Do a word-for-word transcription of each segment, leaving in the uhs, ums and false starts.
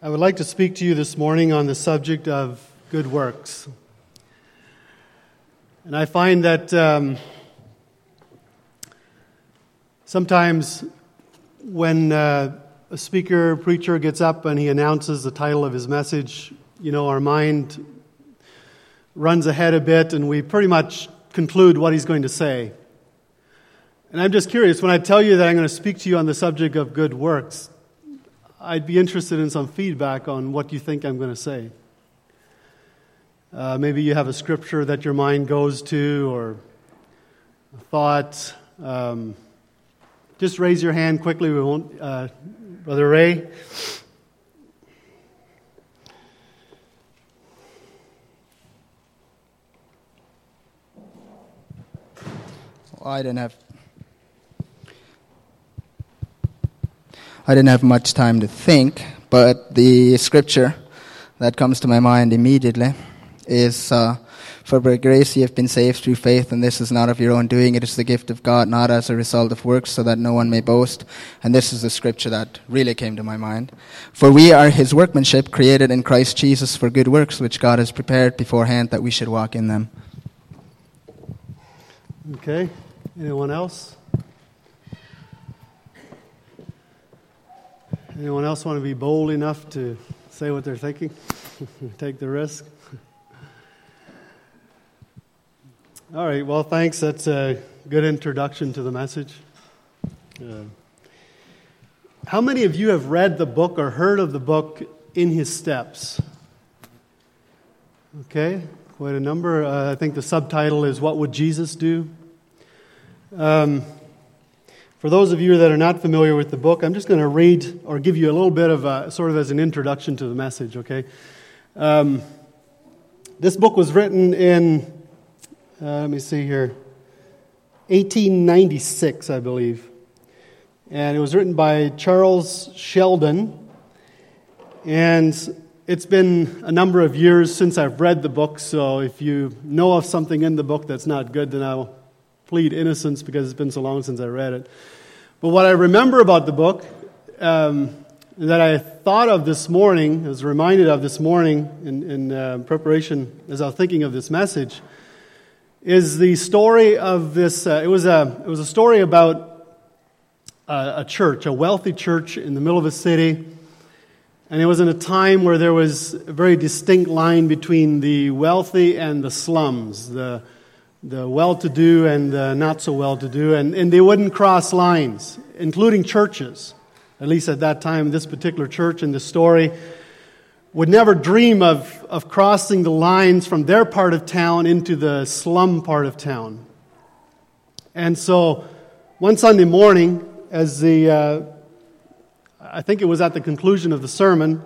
I would like to speak to you this morning on the subject of good works. And I find that um, sometimes when uh, a speaker, preacher gets up and he announces the title of his message, you know, our mind runs ahead a bit and we pretty much conclude what he's going to say. And I'm just curious, when I tell you that I'm going to speak to you on the subject of good works, I'd be interested in some feedback on what you think I'm going to say. Uh, maybe you have a scripture that your mind goes to, or a thought. Um, just raise your hand quickly. We won't, uh, Brother Ray. Well, I didn't have. I didn't have much time to think, but the scripture that comes to my mind immediately is, uh, For by grace ye have been saved through faith, and this is not of your own doing, it is the gift of God, not as a result of works, so that no one may boast. And this is the scripture that really came to my mind. For we are his workmanship, created in Christ Jesus for good works, which God has prepared beforehand that we should walk in them. Okay. Anyone else? Anyone else want to be bold enough to say what they're thinking? Take the risk? All right, well, thanks. That's a good introduction to the message. Uh, how many of you have read the book or heard of the book In His Steps? Okay, quite a number. Uh, I think the subtitle is What Would Jesus Do? Um For those of you that are not familiar with the book, I'm just going to read or give you a little bit of a, sort of as an introduction to the message, okay? Um, this book was written in, uh, let me see here, eighteen ninety-six, I believe. And it was written by Charles Sheldon. And it's been a number of years since I've read the book, so if you know of something in the book that's not good, then I'll plead innocence because it's been so long since I read it. But what I remember about the book um, that I thought of this morning, I was reminded of this morning in, in uh, preparation as I was thinking of this message, is the story of this. Uh, it was a it was a story about a, a church, a wealthy church in the middle of a city, and it was in a time where there was a very distinct line between the wealthy and the slums, the the well-to-do and the not-so-well-to-do, and, and they wouldn't cross lines, including churches. At least at that time, this particular church in the story would never dream of, of crossing the lines from their part of town into the slum part of town. And so, one Sunday morning, as the, uh, I think it was at the conclusion of the sermon,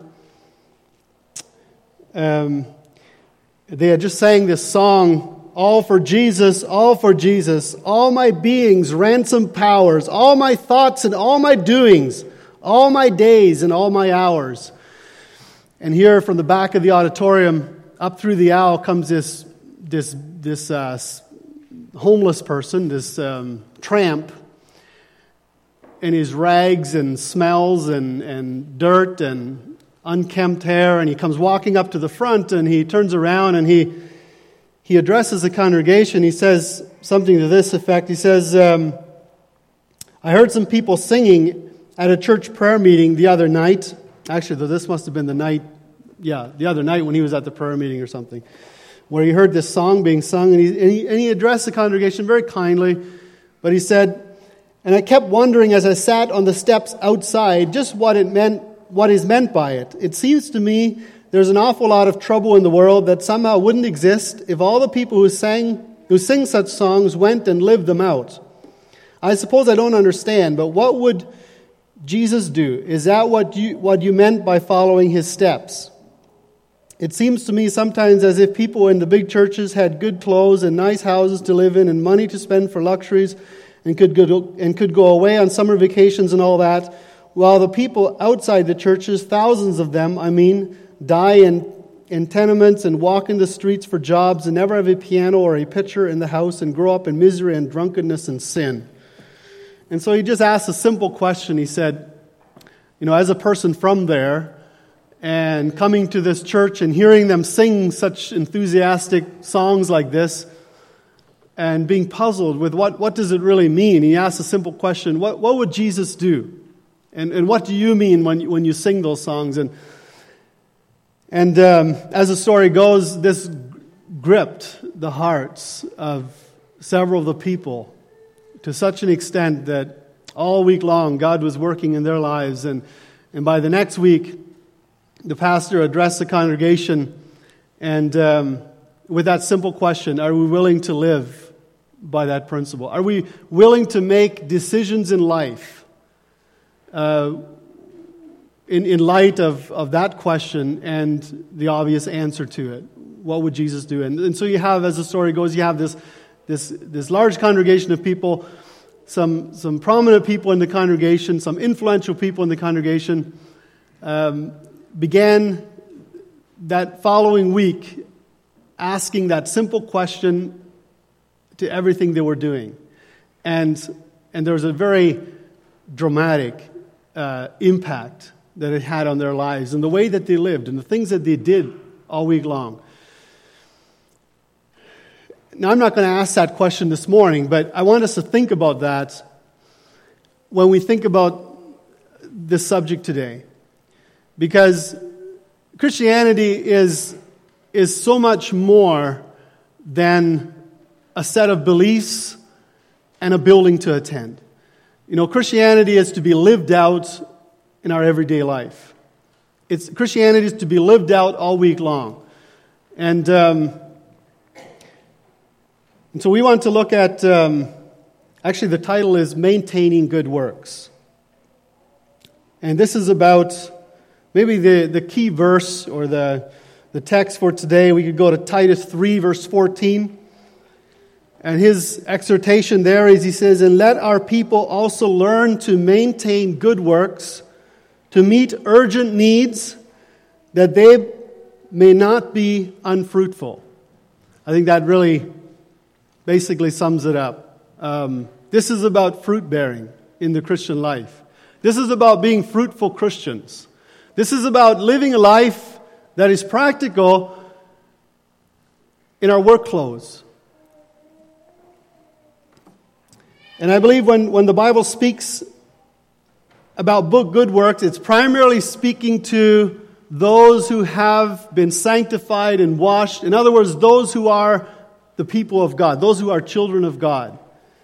um, they had just sang this song, all for Jesus, all for Jesus, all my beings, ransom powers, all my thoughts and all my doings, all my days and all my hours. And here from the back of the auditorium, up through the aisle, comes this this this uh, homeless person, this um, tramp, in his rags and smells and, and dirt and unkempt hair, and he comes walking up to the front, and he turns around and he He addresses the congregation. He says something to this effect. He says, um, I heard some people singing at a church prayer meeting the other night. Actually, this must have been the night, yeah, the other night when he was at the prayer meeting or something, where he heard this song being sung, and he, and he, and he addressed the congregation very kindly. But he said, and I kept wondering as I sat on the steps outside just what it meant, what is meant by it. It seems to me there's an awful lot of trouble in the world that somehow wouldn't exist if all the people who sang, who sing such songs went and lived them out. I suppose I don't understand, but what would Jesus do? Is that what you what you meant by following his steps? It seems to me sometimes as if people in the big churches had good clothes and nice houses to live in and money to spend for luxuries and could go, and could go away on summer vacations and all that, while the people outside the churches, thousands of them, I mean, die in, in tenements and walk in the streets for jobs and never have a piano or a pitcher in the house and grow up in misery and drunkenness and sin. And so he just asked a simple question. He said, you know, as a person from there, and coming to this church and hearing them sing such enthusiastic songs like this and being puzzled with what, what does it really mean. He asked a simple question, what, what would Jesus do? And, and what do you mean when you, when you sing those songs? And, and um, as the story goes, this gripped the hearts of several of the people to such an extent that all week long God was working in their lives. And, and by the next week, the pastor addressed the congregation and um, with that simple question, are we willing to live by that principle? Are we willing to make decisions in life uh, in, in light of, of that question and the obvious answer to it? What would Jesus do? And, and so you have, as the story goes, you have this this this large congregation of people, some some prominent people in the congregation, some influential people in the congregation, um, began that following week asking that simple question to everything they were doing. And and there was a very dramatic uh, impact that it had on their lives and the way that they lived and the things that they did all week long. Now, I'm not going to ask that question this morning, but I want us to think about that when we think about this subject today. Because Christianity is, is so much more than a set of beliefs and a building to attend. You know, Christianity is to be lived out in our everyday life. It's Christianity is to be lived out all week long. And um, And so we want to look at, um, actually the title is Maintaining Good Works. And this is about maybe the, the key verse or the, the text for today. We could go to Titus three, verse fourteen. And his exhortation there is, he says, and let our people also learn to maintain good works, to meet urgent needs, that they may not be unfruitful. I think that really basically sums it up. Um, this is about fruit bearing in the Christian life. This is about being fruitful Christians. This is about living a life that is practical in our work clothes. And I believe when, when the Bible speaks about good works, it's primarily speaking to those who have been sanctified and washed. In other words, those who are the people of God, those who are children of God.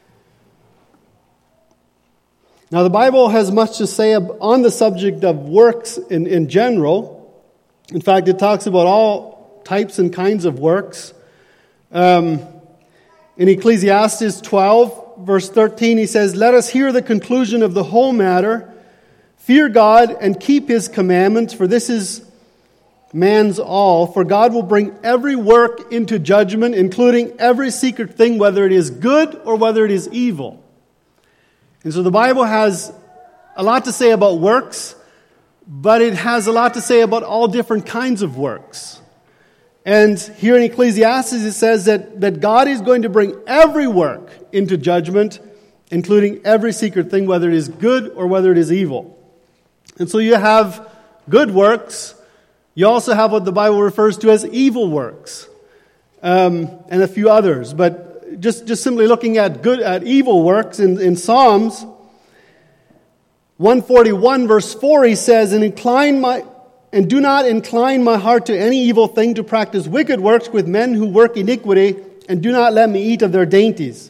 Now, the Bible has much to say on the subject of works in, in general. In fact, it talks about all types and kinds of works. Um, in Ecclesiastes twelve, verse thirteen, he says, let us hear the conclusion of the whole matter. Fear God and keep His commandments, for this is man's all, for God will bring every work into judgment, including every secret thing, whether it is good or whether it is evil. And so the Bible has a lot to say about works, but it has a lot to say about all different kinds of works. And here in Ecclesiastes it says that, that God is going to bring every work into judgment, including every secret thing, whether it is good or whether it is evil. And so you have good works. You also have what the Bible refers to as evil works, um, and a few others. But just, just simply looking at good at evil works in, in Psalms one forty-one, verse four, he says, "And incline my and do not incline my heart to any evil thing, to practice wicked works with men who work iniquity, and do not let me eat of their dainties."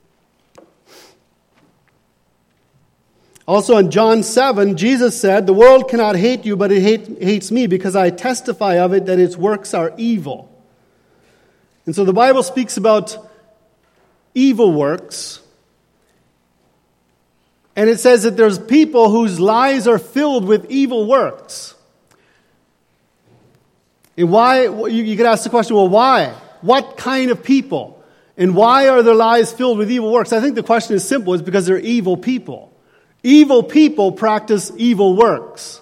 Also in John seven, Jesus said, "The world cannot hate you, but it hate, hates me, because I testify of it that its works are evil." And so the Bible speaks about evil works. And it says that there's people whose lives are filled with evil works. And why? You, you could ask the question, well, why? What kind of people? And why are their lives filled with evil works? I think the question is simple. It's because they're evil people. Evil people practice evil works.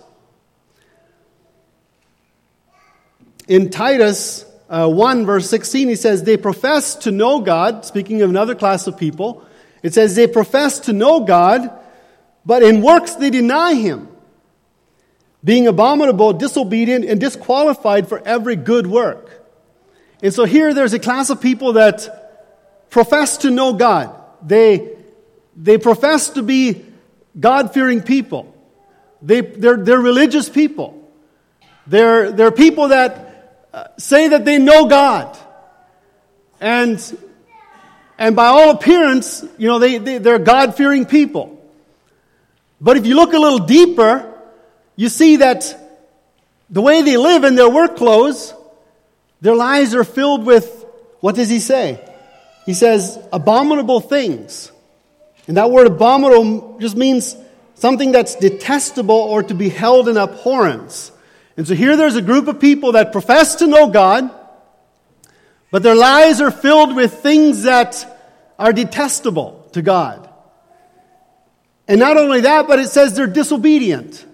In Titus uh, one, verse sixteen, he says, "They profess to know God," speaking of another class of people. It says, "They profess to know God, but in works they deny Him. being abominable, disobedient, and disqualified for every good work. And so here there's a class of people that profess to know God. They, they profess to be God-fearing people. They, they're, they're religious people. They're, they're people that uh, say that they know God. And, and by all appearance, you know, they, they, they're God-fearing people. But if you look a little deeper, you see that the way they live in their work clothes, their lives are filled with, what does he say? He says, abominable things. And that word abominable just means something that's detestable or to be held in abhorrence. And so here there's a group of people that profess to know God, but their lives are filled with things that are detestable to God. And not only that, but it says they're disobedient.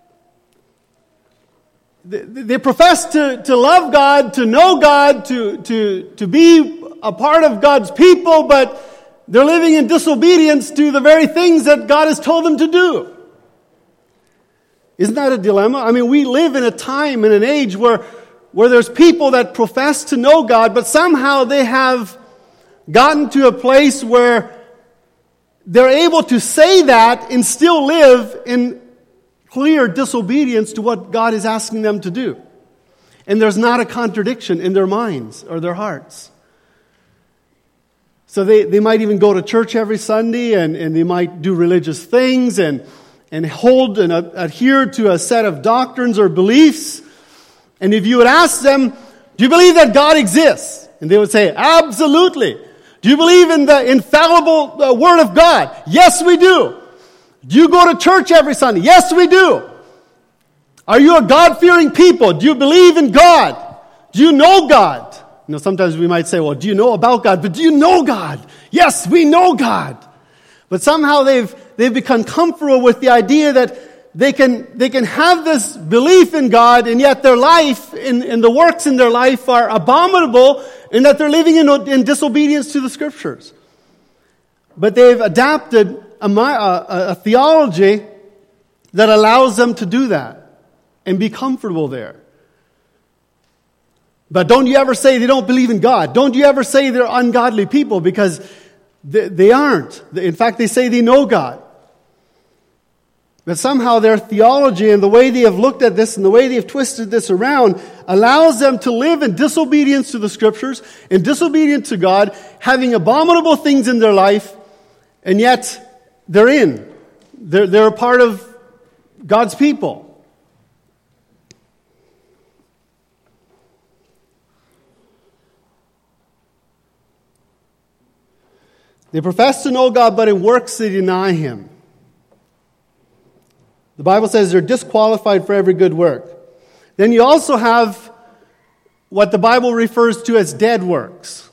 They, they profess to, to love God, to know God, to, to, to be a part of God's people, but they're living in disobedience to the very things that God has told them to do. Isn't that a dilemma? I mean, we live in a time, in an age where, where there's people that profess to know God, but somehow they have gotten to a place where they're able to say that and still live in clear disobedience to what God is asking them to do. And there's not a contradiction in their minds or their hearts. So they, they might even go to church every Sunday, and, and they might do religious things and, and hold and uh, adhere to a set of doctrines or beliefs. And if you would ask them, do you believe that God exists? And they would say, absolutely. Do you believe in the infallible uh, Word of God? Yes, we do. Do you go to church every Sunday? Yes, we do. Are you a God-fearing people? Do you believe in God? Do you know God? You know, sometimes we might say, well, do you know about God? But do you know God? Yes, we know God. But somehow they've they've become comfortable with the idea that they can they can have this belief in God, and yet their life and, and the works in their life are abominable, and that they're living in, in disobedience to the Scriptures. But they've adapted a, a, a theology that allows them to do that and be comfortable there. But don't you ever say they don't believe in God. Don't you ever say they're ungodly people, because they, they aren't. In fact, they say they know God. But somehow their theology and the way they have looked at this and the way they have twisted this around allows them to live in disobedience to the Scriptures, in disobedience to God, having abominable things in their life, and yet they're in. They're, they're a part of God's people. They profess to know God, but in works they deny Him. The Bible says they're disqualified for every good work. Then you also have what the Bible refers to as dead works.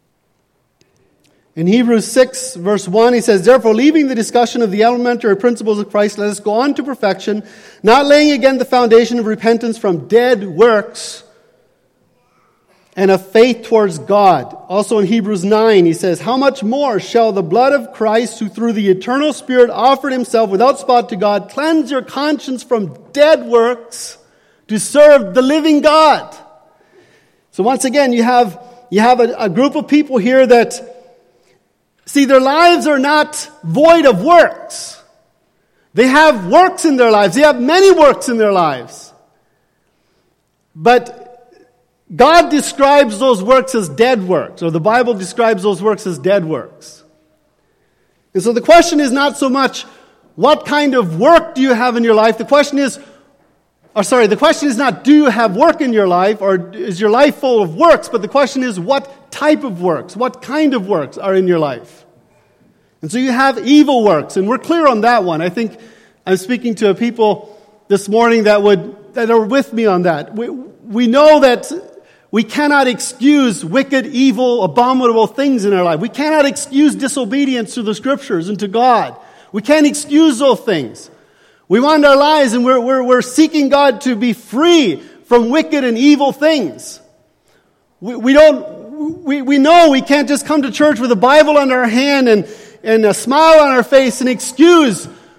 In Hebrews six, verse one, he says, therefore, leaving the discussion of the elementary principles of Christ, let us go on to perfection, not laying again the foundation of repentance from dead works and of faith towards God. Also in Hebrews nine, he says, how much more shall the blood of Christ, who through the eternal Spirit offered Himself without spot to God, cleanse your conscience from dead works to serve the living God? So once again, you have, you have a, a group of people here that, see, their lives are not void of works. They have works in their lives. They have many works in their lives. But God describes those works as dead works, or the Bible describes those works as dead works. And so the question is not so much, what kind of work do you have in your life? The question is, or sorry, the question is not, do you have work in your life, or is your life full of works? But the question is, what type of works, what kind of works are in your life? And so you have evil works, and we're clear on that one. I think I'm speaking to people this morning that would that are with me on that. We, we know that we cannot excuse wicked, evil, abominable things in our life. We cannot excuse disobedience to the Scriptures and to God. We can't excuse those things. We want our lives, and we're, we're, we're seeking God to be free from wicked and evil things. We, we don't, we, we know we can't just come to church with a Bible in our hand and, and a smile on our face and excuse,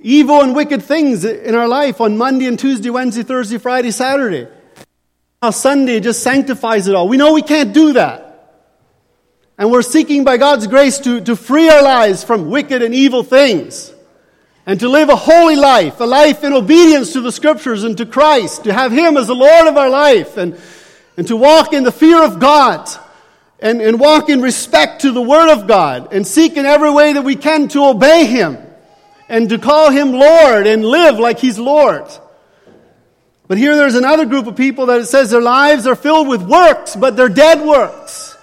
evil and wicked things in our life on Monday and Tuesday, Wednesday, Thursday, Friday, Saturday. Now Sunday just sanctifies it all. We know we can't do that. And we're seeking by God's grace to, to free our lives from wicked and evil things. And to live a holy life, a life in obedience to the Scriptures and to Christ. To have Him as the Lord of our life. And, and to walk in the fear of God. And, and walk in respect to the Word of God. And seek in every way that we can to obey Him. And to call Him Lord and live like He's Lord. But here there's another group of people that it says their lives are filled with works, but they're dead works.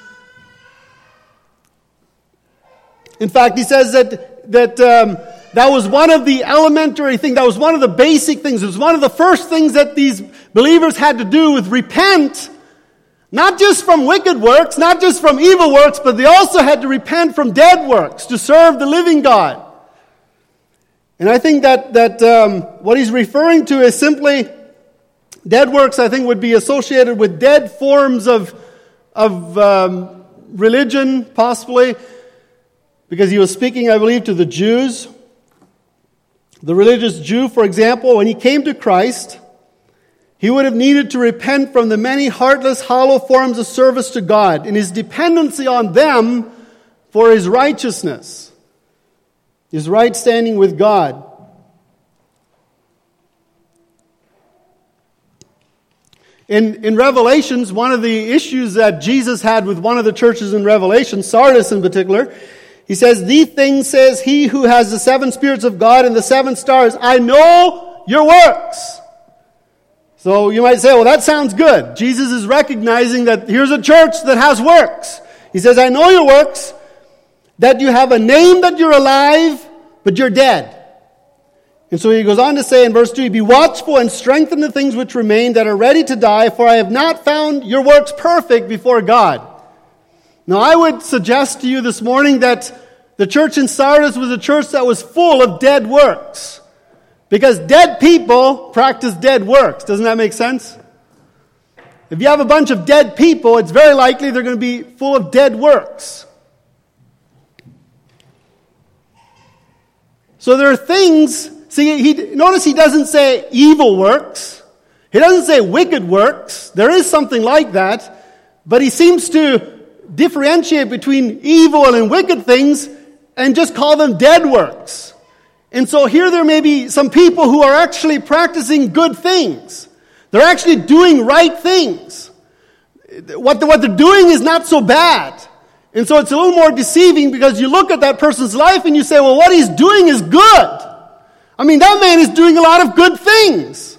In fact, he says that that um, that was one of the elementary things, that was one of the basic things. It was one of the first things that these believers had to do with repent, not just from wicked works, not just from evil works, but they also had to repent from dead works to serve the living God. And I think that that um, what he's referring to is simply dead works. I think would be associated with dead forms of of um, religion, possibly, because he was speaking, I believe, to the Jews. The religious Jew, for example, when he came to Christ, he would have needed to repent from the many heartless, hollow forms of service to God in his dependency on them for his righteousness. His right standing with God. In, in Revelations, one of the issues that Jesus had with one of the churches in Revelation, Sardis in particular, he says, "These things says he who has the seven spirits of God and the seven stars, I know your works." So you might say, well, that sounds good. Jesus is recognizing that here's a church that has works. He says, "I know your works, that you have a name that you're alive, but you're dead." And so he goes on to say in verse two, "Be watchful and strengthen the things which remain that are ready to die, for I have not found your works perfect before God." Now I would suggest to you this morning that the church in Sardis was a church that was full of dead works. Because dead people practice dead works. Doesn't that make sense? If you have a bunch of dead people, it's very likely they're going to be full of dead works. So there are things, see, he, notice he doesn't say evil works. He doesn't say wicked works. There is something like that. But he seems to differentiate between evil and wicked things and just call them dead works. And so here there may be some people who are actually practicing good things. They're actually doing right things. What, the, what they're doing is not so bad. And so it's a little more deceiving because you look at that person's life and you say, well, what he's doing is good. I mean, that man is doing a lot of good things.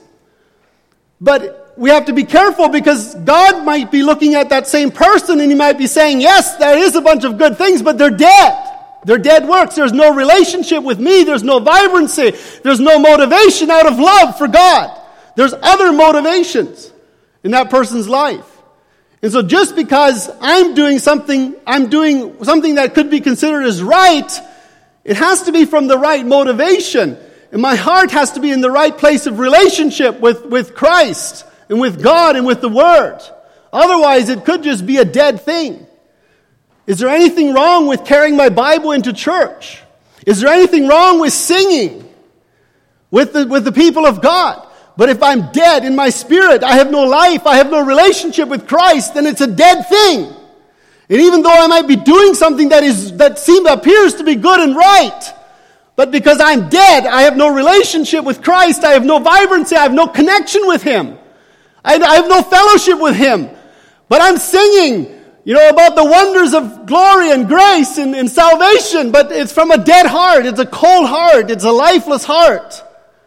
But we have to be careful because God might be looking at that same person and he might be saying, yes, there is a bunch of good things, but they're dead. They're dead works. There's no relationship with me. There's no vibrancy. There's no motivation out of love for God. There's other motivations in that person's life. And so just because I'm doing something, I'm doing something that could be considered as right, it has to be from the right motivation. And my heart has to be in the right place of relationship with, with Christ and with God and with the Word. Otherwise, it could just be a dead thing. Is there anything wrong with carrying my Bible into church? Is there anything wrong with singing with the, with the people of God? But if I'm dead in my spirit, I have no life, I have no relationship with Christ, then it's a dead thing. And even though I might be doing something that is that seems appears to be good and right, but because I'm dead, I have no relationship with Christ, I have no vibrancy, I have no connection with Him. I, I have no fellowship with Him. But I'm singing, you know, about the wonders of glory and grace and, and salvation, but it's from a dead heart. It's a cold heart. It's a lifeless heart.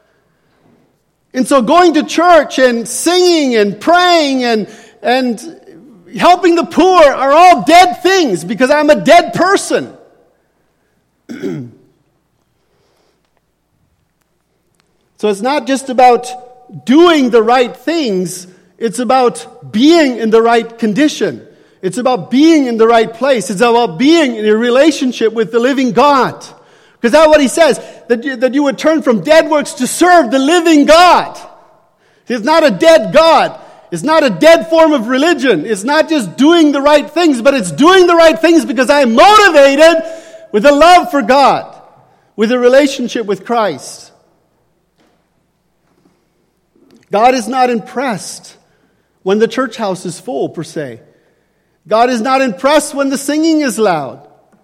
And so going to church and singing and praying and, and helping the poor are all dead things because I'm a dead person. So it's not just about doing the right things. It's about being in the right condition. It's about being in the right place. It's about being in a relationship with the living God. Because that's what he says, that you, that you would turn from dead works to serve the living God. It's not a dead God. It's not a dead form of religion. It's not just doing the right things, but it's doing the right things because I'm motivated with a love for God. with a relationship with Christ. God is not impressed when the church house is full, per se. God is not impressed when the singing is loud,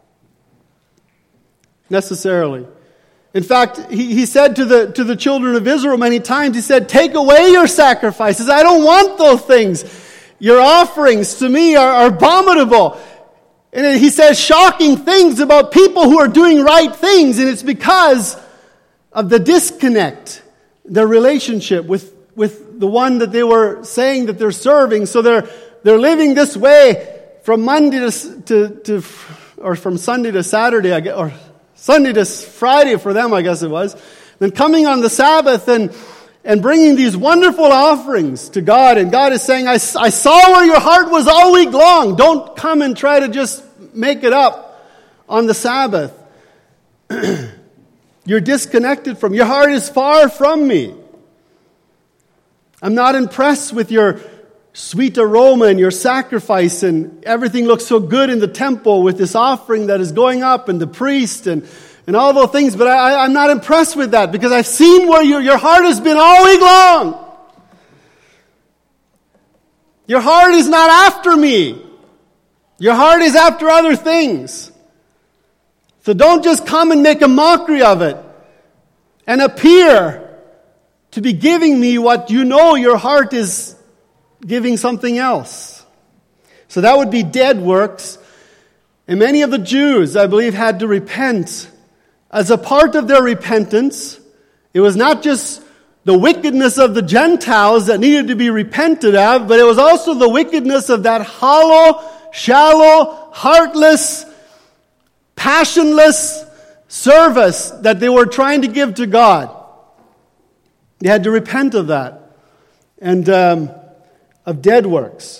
necessarily. In fact, he, he said to the, to the children of Israel many times, he said, take away your sacrifices. I don't want those things. Your offerings to me are, are abominable. And then he says shocking things about people who are doing right things. And it's because of the disconnect, their relationship with, with the one that they were saying that they're serving. So they're, they're living this way from Monday to, to, to or from Sunday to Saturday, I guess, or Sunday to Friday for them, I guess it was. Then coming on the Sabbath and, and bringing these wonderful offerings to God. And God is saying, I, I saw where your heart was all week long. Don't come and try to just make it up on the Sabbath. You're disconnected from, your heart is far from me. I'm not impressed with your sweet aroma and your sacrifice, and everything looks so good in the temple with this offering that is going up and the priest and, and all those things. But I, I'm not impressed with that because I've seen where your, your heart has been all week long. Your heart is not after me. Your heart is after other things. So don't just come and make a mockery of it and appear to be giving me what you know your heart is giving something else. So that would be dead works. And many of the Jews, I believe, had to repent. As a part of their repentance, it was not just the wickedness of the Gentiles that needed to be repented of, but it was also the wickedness of that hollow, shallow, heartless, passionless service that they were trying to give to God. They had to repent of that. And um, of dead works.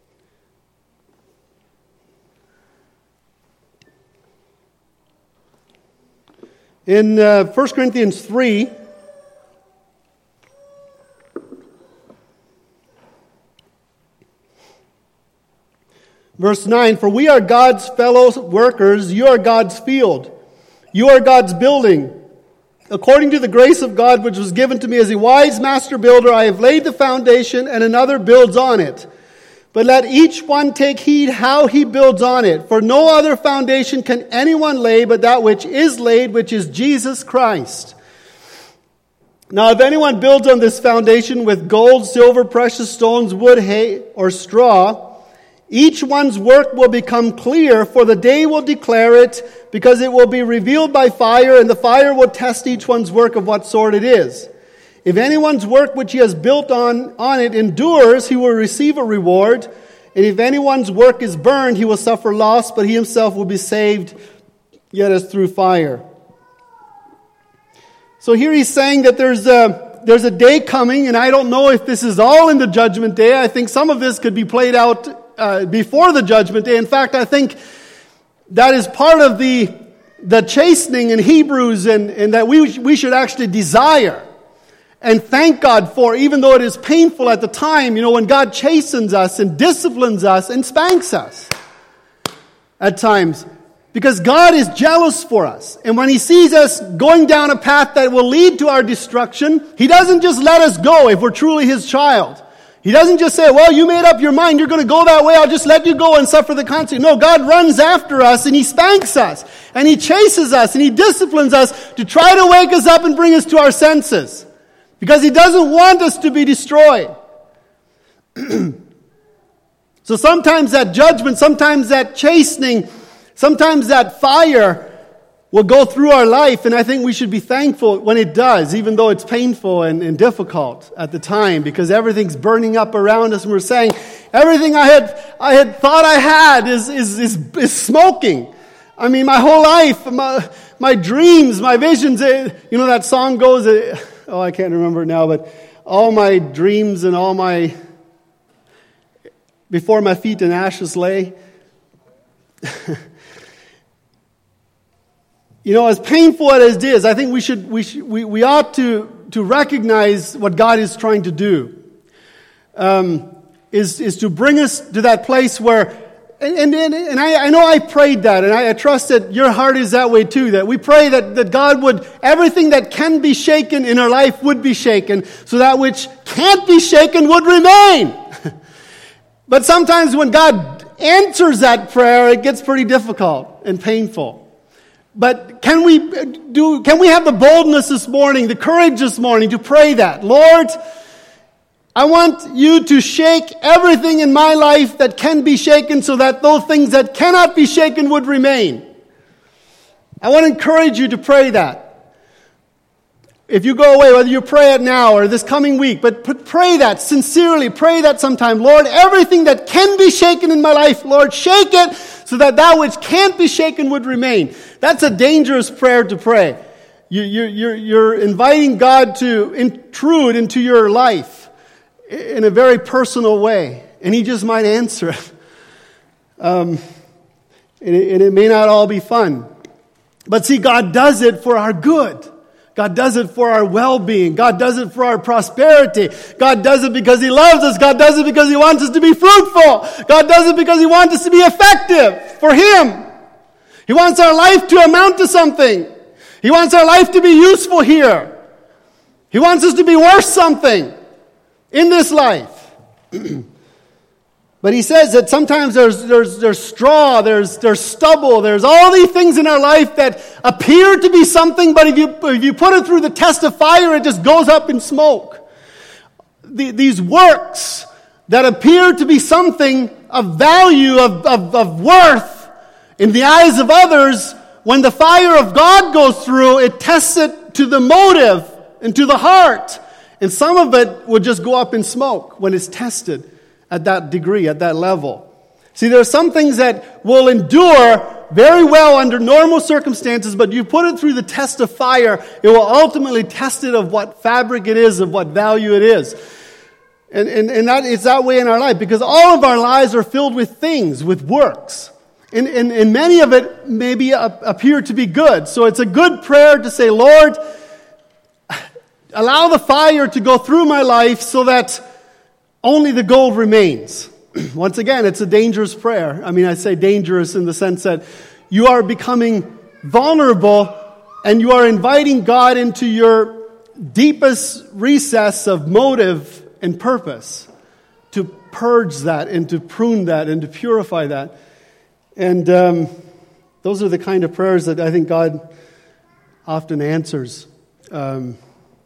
In uh, First Corinthians three, verse nine, for we are God's fellow workers, you are God's field, you are God's building. According to the grace of God which was given to me as a wise master builder, I have laid the foundation and another builds on it. But let each one take heed how he builds on it. For no other foundation can anyone lay but that which is laid, which is Jesus Christ. Now if anyone builds on this foundation with gold, silver, precious stones, wood, hay, or straw, each one's work will become clear, for the day will declare it, because it will be revealed by fire, and the fire will test each one's work of what sort it is. If anyone's work which he has built on, on it endures, he will receive a reward. And if anyone's work is burned, he will suffer loss, but he himself will be saved, yet as through fire. So here he's saying that there's a, there's a day coming, and I don't know if this is all in the judgment day. I think some of this could be played out Uh, before the judgment day. In fact, I think that is part of the the chastening in Hebrews, and, and that we we should actually desire and thank God for, even though it is painful at the time. You know, when God chastens us and disciplines us and spanks us at times, because God is jealous for us. And when He sees us going down a path that will lead to our destruction, He doesn't just let us go if we're truly His child. He doesn't just say, well, you made up your mind, you're going to go that way, I'll just let you go and suffer the consequences. No, God runs after us and He spanks us and He chases us and He disciplines us to try to wake us up and bring us to our senses, because He doesn't want us to be destroyed. So sometimes that judgment, sometimes that chastening, sometimes that fire will go through our life, and I think we should be thankful when it does, even though it's painful and, and difficult at the time, because everything's burning up around us, and we're saying, everything I had I had thought I had is is is, is smoking. I mean, my whole life, my, my dreams, my visions, you know that song goes, oh, I can't remember it now, but all my dreams and all my, before my feet in ashes lay. You know, as painful as it is, I think we should we should, we, we ought to to recognize what God is trying to do. Um, is is to bring us to that place where And, and, and I, I know I prayed that, and I, I trust that your heart is that way too, that we pray that, that God would, everything that can be shaken in our life would be shaken, so that which can't be shaken would remain. But sometimes when God answers that prayer, it gets pretty difficult and painful. But can we do, can we have the boldness this morning, the courage this morning to pray that, Lord, I want you to shake everything in my life that can be shaken so that those things that cannot be shaken would remain. I want to encourage you to pray that. If you go away, whether you pray it now or this coming week, but pray that sincerely, pray that sometime. Lord, everything that can be shaken in my life, Lord, shake it so that that which can't be shaken would remain. That's a dangerous prayer to pray. You, you, you're, you're inviting God to intrude into your life in a very personal way, and He just might answer it. Um, and, it and it may not all be fun. But see, God does it for our good. God does it for our well-being. God does it for our prosperity. God does it because He loves us. God does it because He wants us to be fruitful. God does it because He wants us to be effective for Him. He wants our life to amount to something. He wants our life to be useful here. He wants us to be worth something in this life. But He says that sometimes there's there's there's straw, there's there's stubble, there's all these things in our life that appear to be something, but if you if you put it through the test of fire, it just goes up in smoke. The, these works that appear to be something of value, of, of, of worth in the eyes of others, when the fire of God goes through, it tests it to the motive and to the heart. And some of it will just go up in smoke when it's tested at that degree, at that level. See, there are some things that will endure very well under normal circumstances, but you put it through the test of fire, it will ultimately test it of what fabric it is, of what value it is. And, and, and that it's that way in our life, because all of our lives are filled with things, with works. And, and, and many of it maybe appear to be good. So it's a good prayer to say, Lord, allow the fire to go through my life so that only the gold remains. Once again, it's a dangerous prayer. I mean, I say dangerous in the sense that you are becoming vulnerable and you are inviting God into your deepest recess of motive and purpose to purge that and to prune that and to purify that. And um, those are the kind of prayers that I think God often answers. Um,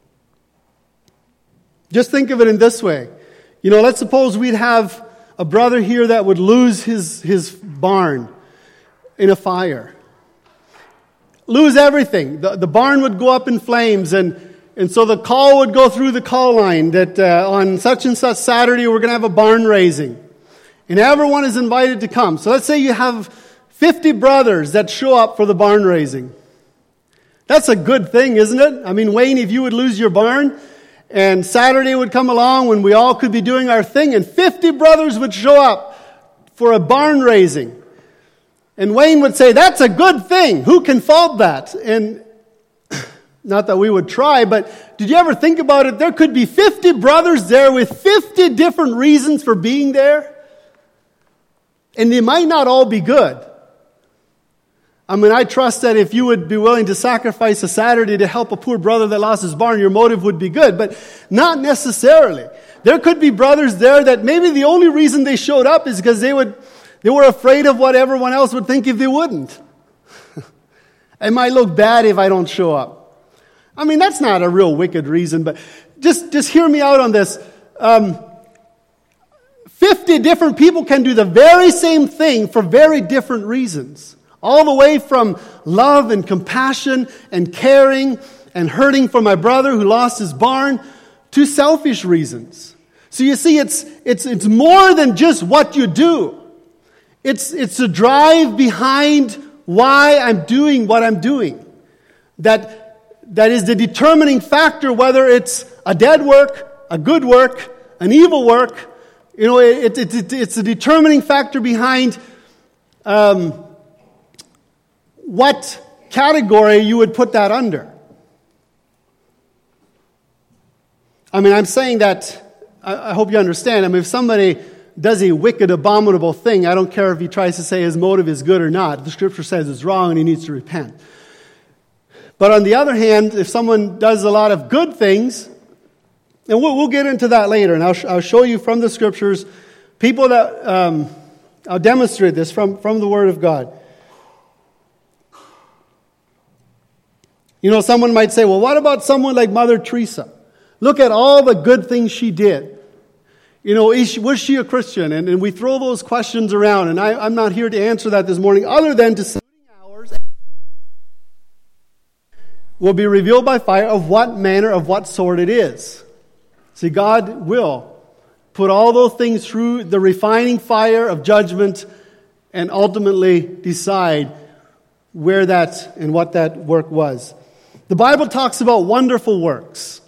just think of it in this way. You know, let's suppose we'd have a brother here that would lose his, his barn in a fire. Lose everything. The, the barn would go up in flames, and, and so the call would go through the call line that uh, on such and such Saturday we're going to have a barn raising. And everyone is invited to come. So let's say you have fifty brothers that show up for the barn raising. That's a good thing, isn't it? I mean, Wayne, if you would lose your barn, and Saturday would come along when we all could be doing our thing, and fifty brothers would show up for a barn raising. And Wayne would say, that's a good thing. Who can fault that? And not that we would try, but did you ever think about it? There could be fifty brothers there with fifty different reasons for being there. And they might not all be good. I mean, I trust that if you would be willing to sacrifice a Saturday to help a poor brother that lost his barn, your motive would be good, but not necessarily. There could be brothers there that maybe the only reason they showed up is because they would, they were afraid of what everyone else would think if they wouldn't. It might look bad if I don't show up. I mean, that's not a real wicked reason, but just, just hear me out on this. Um, fifty different people can do the very same thing for very different reasons. All the way from love and compassion and caring and hurting for my brother who lost his barn to selfish reasons. So you see, it's it's it's more than just what you do. It's it's the drive behind why I'm doing what I'm doing. That that is the determining factor whether it's a dead work, a good work, an evil work. You know, it, it, it, it's a determining factor behind um, what category you would put that under. I mean, I'm saying that, I, I hope you understand. I mean, if somebody does a wicked, abominable thing, I don't care if he tries to say his motive is good or not. The Scripture says it's wrong and he needs to repent. But on the other hand, if someone does a lot of good things, and we'll, we'll get into that later, and I'll, sh- I'll show you from the Scriptures, people that, um, I'll demonstrate this from, from the Word of God. You know, someone might say, well, what about someone like Mother Teresa? Look at all the good things she did. You know, is she, was she a Christian? And, and we throw those questions around, and I, I'm not here to answer that this morning, other than to say hours will be revealed by fire of what manner, of what sort it is. See, God will put all those things through the refining fire of judgment and ultimately decide where that and what that work was. The Bible talks about wonderful works.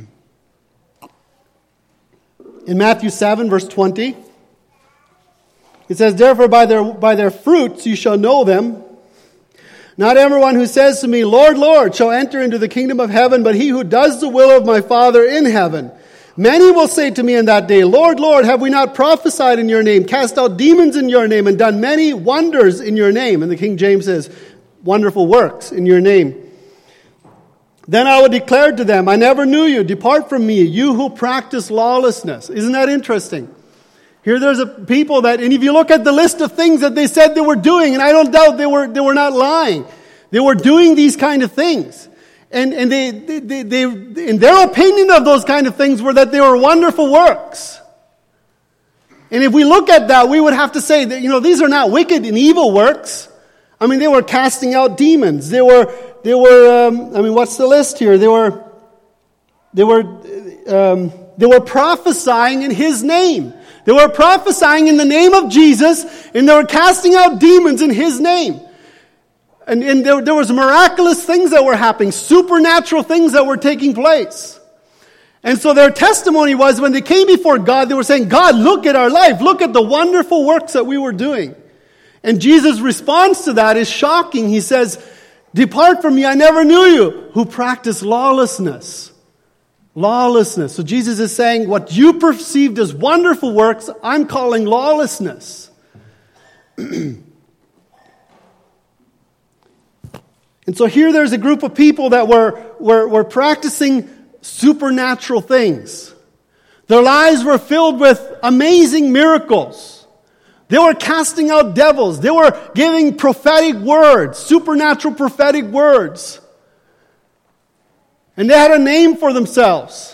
In Matthew seven, verse twenty, it says, therefore by their, by their fruits you shall know them. Not everyone who says to me, Lord, Lord, shall enter into the kingdom of heaven, but he who does the will of my Father in heaven. Many will say to me in that day, Lord, Lord, have we not prophesied in your name, cast out demons in your name, and done many wonders in your name? And the King James says, wonderful works in your name. Then I will declare to them, I never knew you. Depart from me, you who practice lawlessness. Isn't that interesting? Here there's a people that, and if you look at the list of things that they said they were doing, and I don't doubt they were they were not lying. They were doing these kind of things. And and they, they, they, they in their opinion of those kind of things were that they were wonderful works. And if we look at that, we would have to say that, you know, these are not wicked and evil works. I mean, they were casting out demons. They were They were, um, I mean, what's the list here? They were, they were, um, they were prophesying in His name. They were prophesying in the name of Jesus, and they were casting out demons in His name. And, and there, there was miraculous things that were happening, supernatural things that were taking place. And so their testimony was, when they came before God, they were saying, God, look at our life. Look at the wonderful works that we were doing. And Jesus' response to that is shocking. He says, depart from me, I never knew you, who practice lawlessness. Lawlessness. So Jesus is saying, what you perceived as wonderful works, I'm calling lawlessness. And so here there's a group of people that were, were, were practicing supernatural things. Their lives were filled with amazing miracles. They were casting out devils. They were giving prophetic words, supernatural prophetic words. And they had a name for themselves.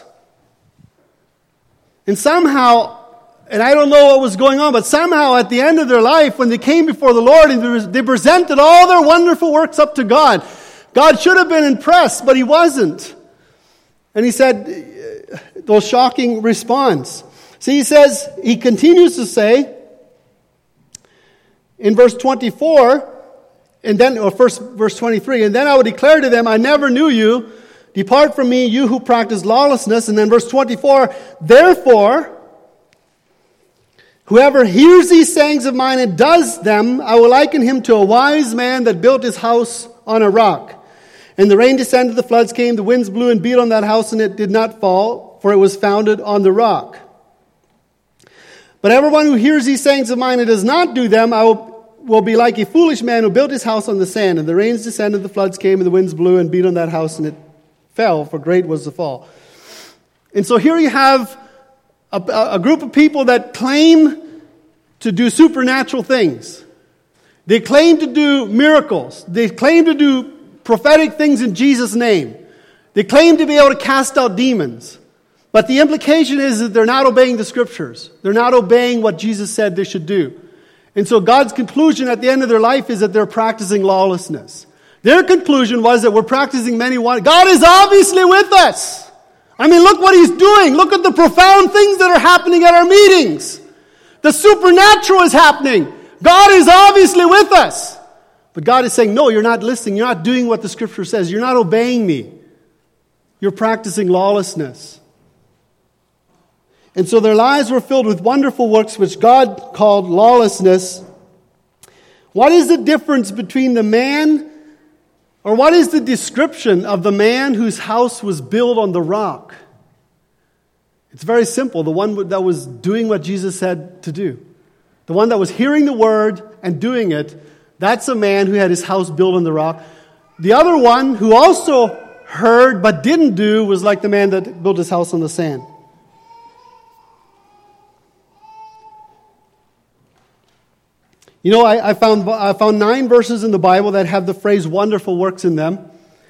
And somehow, and I don't know what was going on, but somehow at the end of their life, when they came before the Lord and they presented all their wonderful works up to God, God should have been impressed, but He wasn't. And He said, those shocking response. See, He says, He continues to say, in verse twenty-four, and then, or first verse twenty-three, and then I will declare to them, I never knew you. Depart from me, you who practice lawlessness. And then verse twenty-four, therefore, whoever hears these sayings of mine and does them, I will liken him to a wise man that built his house on a rock. And the rain descended, the floods came, the winds blew and beat on that house, and it did not fall, for it was founded on the rock. But everyone who hears these sayings of mine and does not do them, I will, will be like a foolish man who built his house on the sand. And the rains descended, the floods came, and the winds blew and beat on that house, and it fell, for great was the fall. And so here you have a, a group of people that claim to do supernatural things. They claim to do miracles. They claim to do prophetic things in Jesus' name. They claim to be able to cast out demons. But the implication is that they're not obeying the Scriptures. They're not obeying what Jesus said they should do. And so God's conclusion at the end of their life is that they're practicing lawlessness. Their conclusion was that we're practicing many wonders. God is obviously with us. I mean, look what He's doing. Look at the profound things that are happening at our meetings. The supernatural is happening. God is obviously with us. But God is saying, no, you're not listening. You're not doing what the Scripture says. You're not obeying me. You're practicing lawlessness. And so their lives were filled with wonderful works which God called lawlessness. What is the difference between the man, or what is the description of the man whose house was built on the rock? It's very simple. The one that was doing what Jesus said to do. The one that was hearing the word and doing it, that's a man who had his house built on the rock. The other one who also heard but didn't do was like the man that built his house on the sand. You know, I, I found I found nine verses in the Bible that have the phrase wonderful works in them.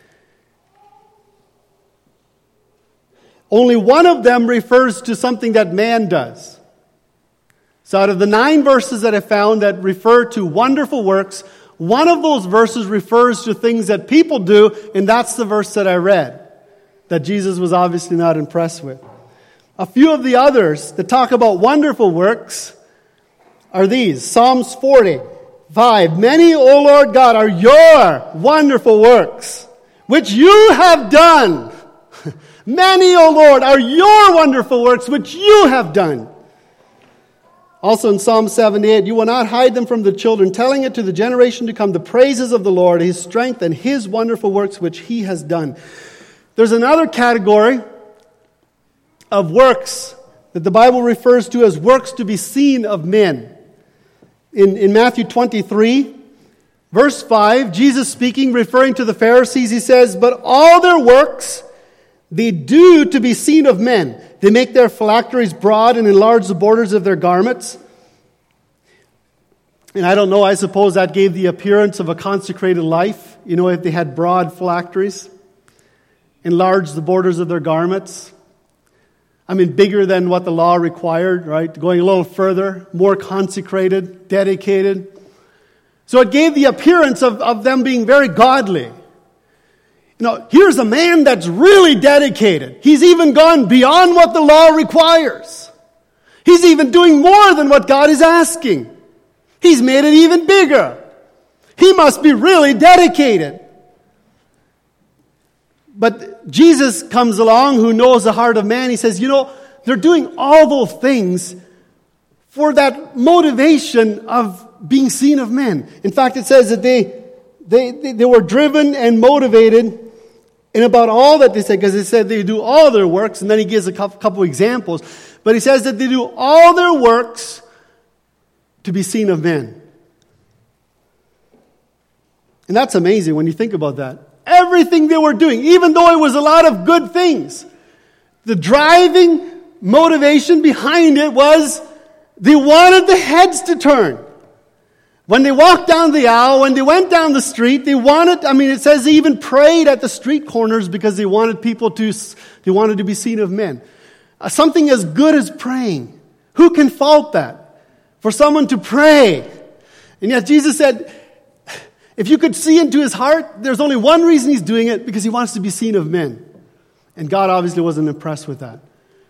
Only one of them refers to something that man does. So out of the nine verses that I found that refer to wonderful works, one of those verses refers to things that people do, and that's the verse that I read, that Jesus was obviously not impressed with. A few of the others that talk about wonderful works are these. Psalms forty-five. Many, O Lord God, are your wonderful works, which you have done. Many, O Lord, are your wonderful works, which you have done. Also in Psalm seventy-eight, you will not hide them from the children, telling it to the generation to come, the praises of the Lord, his strength, and his wonderful works which he has done. There's another category of works that the Bible refers to as works to be seen of men. In, in Matthew twenty-three, verse five, Jesus speaking, referring to the Pharisees, he says, but all their works they do to be seen of men. They make their phylacteries broad and enlarge the borders of their garments. And I don't know, I suppose that gave the appearance of a consecrated life. You know, if they had broad phylacteries, enlarge the borders of their garments. I mean, bigger than what the law required, right? Going a little further, more consecrated, dedicated. So it gave the appearance of, of them being very godly. You know, here's a man that's really dedicated. He's even gone beyond what the law requires. He's even doing more than what God is asking. He's made it even bigger. He must be really dedicated. But Jesus comes along, who knows the heart of man. He says, you know, they're doing all those things for that motivation of being seen of men. In fact, it says that they they they, they were driven and motivated in about all that they said, because they said they do all their works, and then he gives a couple examples. But he says that they do all their works to be seen of men. And that's amazing when you think about that. Everything they were doing, even though it was a lot of good things, the driving motivation behind it was they wanted the heads to turn. When they walked down the aisle, when they went down the street, they wanted, I mean, it says they even prayed at the street corners because they wanted people to, they wanted to be seen of men. Uh, something as good as praying. Who can fault that? For someone to pray. And yet Jesus said, if you could see into his heart, there's only one reason he's doing it, because he wants to be seen of men. And God obviously wasn't impressed with that.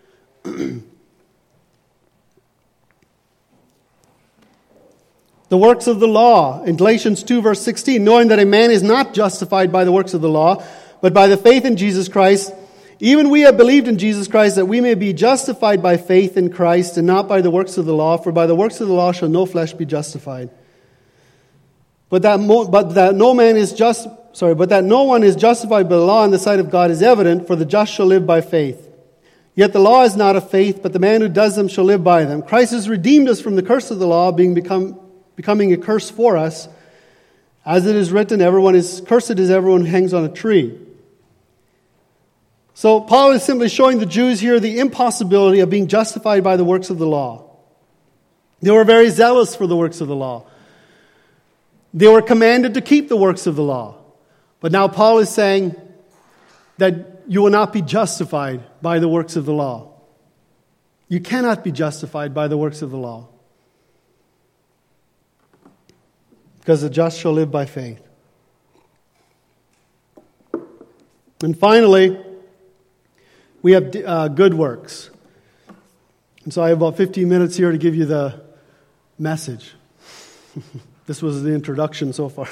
The works of the law, in Galatians two, verse sixteen, knowing that a man is not justified by the works of the law, but by the faith in Jesus Christ. Even we have believed in Jesus Christ, that we may be justified by faith in Christ, and not by the works of the law. For by the works of the law shall no flesh be justified. But that, mo- but that no man is just, sorry, but that no one is justified by the law in the sight of God is evident, for the just shall live by faith. Yet the law is not of faith, but the man who does them shall live by them. Christ has redeemed us from the curse of the law, being become becoming a curse for us. As it is written, everyone is cursed is everyone who hangs on a tree. So Paul is simply showing the Jews here the impossibility of being justified by the works of the law. They were very zealous for the works of the law. They were commanded to keep the works of the law. But now Paul is saying that you will not be justified by the works of the law. You cannot be justified by the works of the law. Because the just shall live by faith. And finally, we have uh, good works. And so I have about fifteen minutes here to give you the message. This was the introduction so far.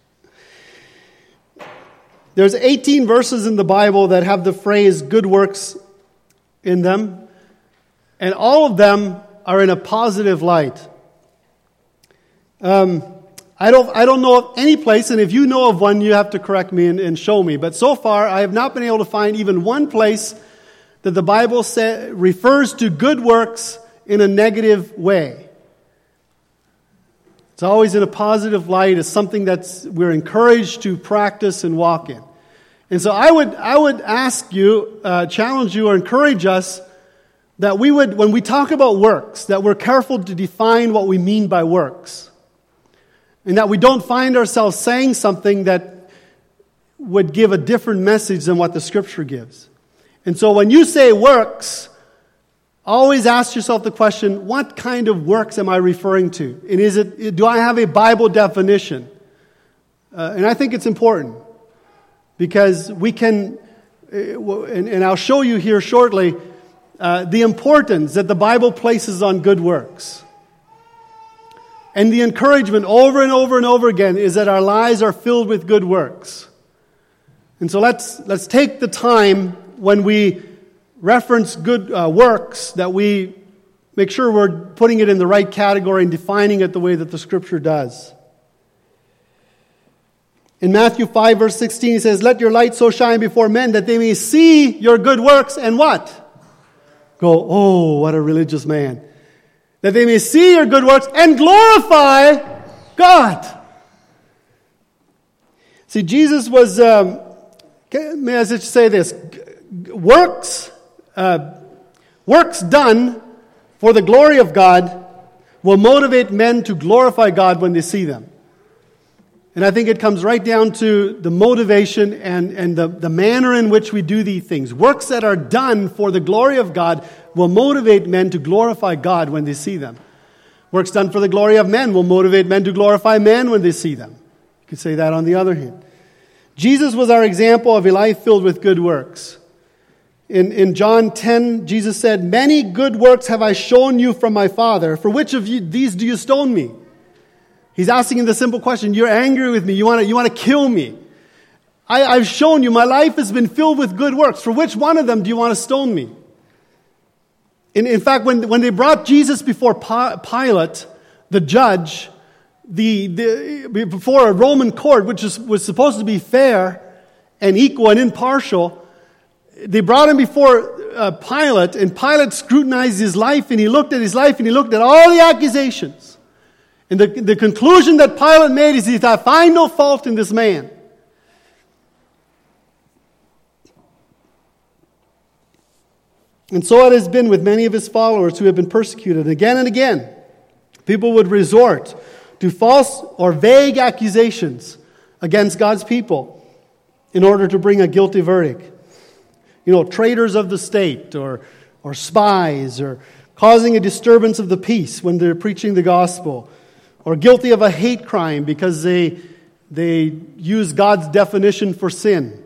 There's eighteen verses in the Bible that have the phrase good works in them. And all of them are in a positive light. Um... I don't I don't know of any place, and if you know of one, you have to correct me and, and show me. But so far, I have not been able to find even one place that the Bible say, refers to good works in a negative way. It's always in a positive light. It's something that's we're encouraged to practice and walk in. And so I would I would ask you, uh, challenge you, or encourage us that we would, when we talk about works, that we're careful to define what we mean by works. And that we don't find ourselves saying something that would give a different message than what the Scripture gives. And so when you say works, always ask yourself the question, what kind of works am I referring to? And is it, do I have a Bible definition? Uh, and I think it's important. Because we can, and, and I'll show you here shortly, uh, the importance that the Bible places on good works. And the encouragement over and over and over again is that our lives are filled with good works. And so let's let's take the time when we reference good uh, works that we make sure we're putting it in the right category and defining it the way that the Scripture does. In Matthew five, verse sixteen, he says, "Let your light so shine before men that they may see your good works and what? Go, oh, what a religious man. That they may see your good works and glorify God." See, Jesus was, um, may I just say this, works, uh, works done for the glory of God will motivate men to glorify God when they see them. And I think it comes right down to the motivation and, and the, the manner in which we do these things. Works that are done for the glory of God will motivate men to glorify God when they see them. Works done for the glory of men will motivate men to glorify men when they see them. You could say that on the other hand. Jesus was our example of a life filled with good works. In, in John ten, Jesus said, "Many good works have I shown you from my Father. For which of you, these do you stone me?" He's asking the simple question, you're angry with me, you want to, you want to kill me. I, I've shown you, my life has been filled with good works. For which one of them do you want to stone me? In, in fact, when, when they brought Jesus before Pilate, the judge, the, the, before a Roman court, which is, was supposed to be fair and equal and impartial, they brought him before uh, Pilate, and Pilate scrutinized his life, and he looked at his life, and he looked at all the accusations. And the, the conclusion that Pilate made is that I find no fault in this man. And so it has been with many of his followers who have been persecuted. Again and again, people would resort to false or vague accusations against God's people in order to bring a guilty verdict. You know, traitors of the state, or, or spies, or causing a disturbance of the peace when they're preaching the gospel, or guilty of a hate crime because they they use God's definition for sin.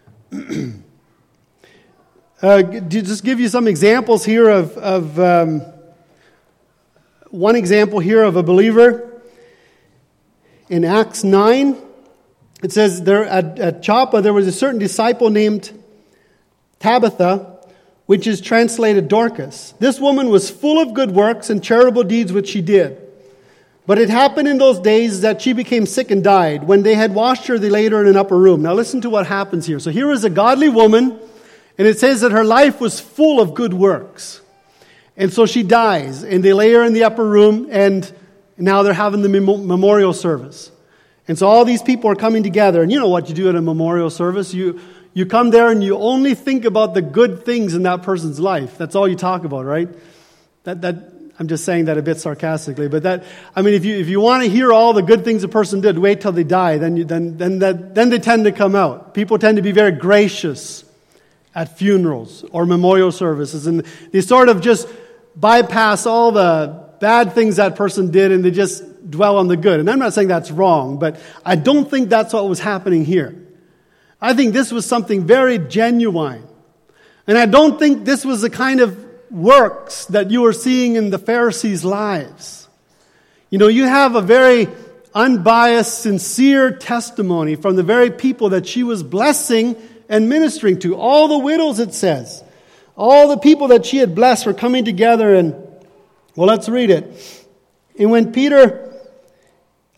uh, just give you some examples here of, of um, one example here of a believer. In Acts nine, it says there at, at Joppa there was a certain disciple named Tabitha, which is translated Dorcas. This woman was full of good works and charitable deeds which she did. But it happened in those days that she became sick and died. When they had washed her, they laid her in an upper room. Now listen to what happens here. So here is a godly woman, and it says that her life was full of good works. And so she dies, and they lay her in the upper room, and now they're having the mem- memorial service. And so all these people are coming together, and you know what you do at a memorial service? You you come there and you only think about the good things in that person's life. That's all you talk about, right? That that I'm just saying that a bit sarcastically, but that I mean, if you if you want to hear all the good things a person did, wait till they die. Then you, then then that then they tend to come out. People tend to be very gracious at funerals or memorial services, and they sort of just bypass all the bad things that person did, and they just dwell on the good. And I'm not saying that's wrong, but I don't think that's what was happening here. I think this was something very genuine, and I don't think this was the kind of works that you are seeing in the Pharisees' lives. You know, you have a very unbiased, sincere testimony from the very people that she was blessing and ministering to. All the widows, it says. All the people that she had blessed were coming together, and, well, let's read it. And when Peter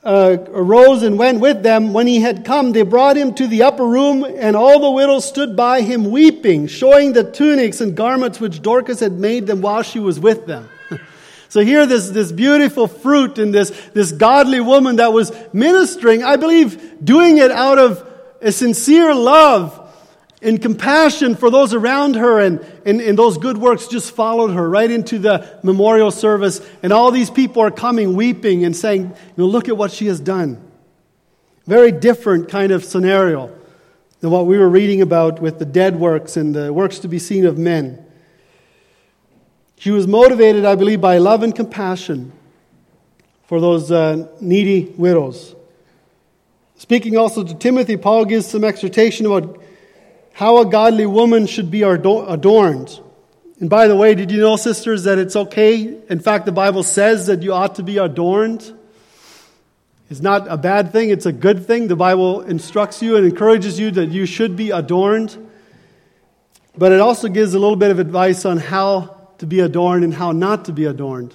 uh, arose and went with them. When he had come, they brought him to the upper room, and all the widows stood by him weeping, showing the tunics and garments which Dorcas had made them while she was with them. So here this, this beautiful fruit and this, this godly woman that was ministering, I believe doing it out of a sincere love and compassion for those around her, and, and, and those good works just followed her right into the memorial service. And all these people are coming weeping and saying, you know, look at what she has done. Very different kind of scenario than what we were reading about with the dead works and the works to be seen of men. She was motivated, I believe, by love and compassion for those uh, needy widows. Speaking also to Timothy, Paul gives some exhortation about how a godly woman should be adorned. And by the way, did you know, sisters, that it's okay? In fact, the Bible says that you ought to be adorned. It's not a bad thing, it's a good thing. The Bible instructs you and encourages you that you should be adorned. But it also gives a little bit of advice on how to be adorned and how not to be adorned.